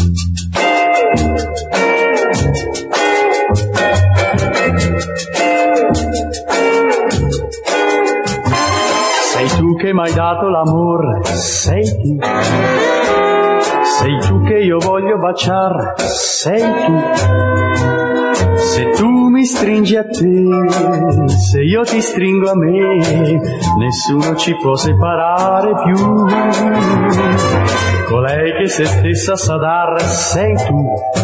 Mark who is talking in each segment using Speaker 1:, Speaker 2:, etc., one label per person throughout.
Speaker 1: Sei tu che m'hai dato l'amore, sei tu che io voglio baciare, sei tu. Se tu mi stringi a te, se io ti stringo a me, nessuno ci può separare più. Colei che se stessa sa dar, sei tu.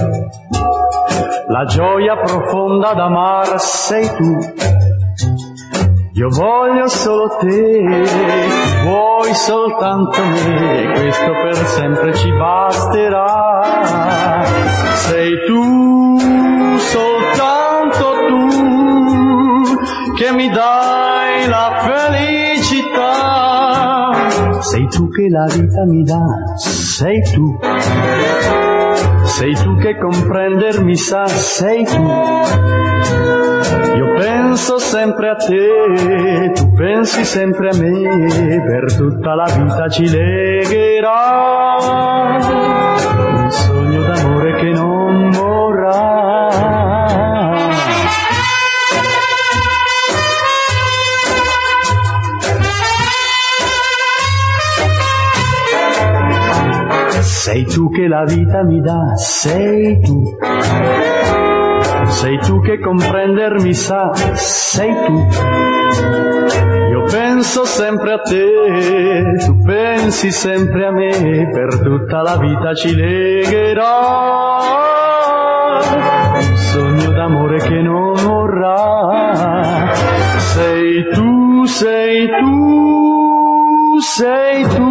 Speaker 1: La gioia profonda d'amar, sei tu. Io voglio solo te, vuoi soltanto me, e questo per sempre ci basterà. Sei tu, soltanto tu, che mi dai la felicità. Sei tu che la vita mi dà, sei tu. Sei tu che comprendermi sa, sei tu. Io penso sempre a te, tu pensi sempre a me, per tutta la vita ci legherà un sogno d'amore che non morrà. Sei tu che la vita mi dà, sei tu. Sei tu che comprendermi sa, sei tu. Io penso sempre a te, tu pensi sempre a me, per tutta la vita ci legherà un sogno d'amore che non morrà. Sei tu, sei tu, sei tu.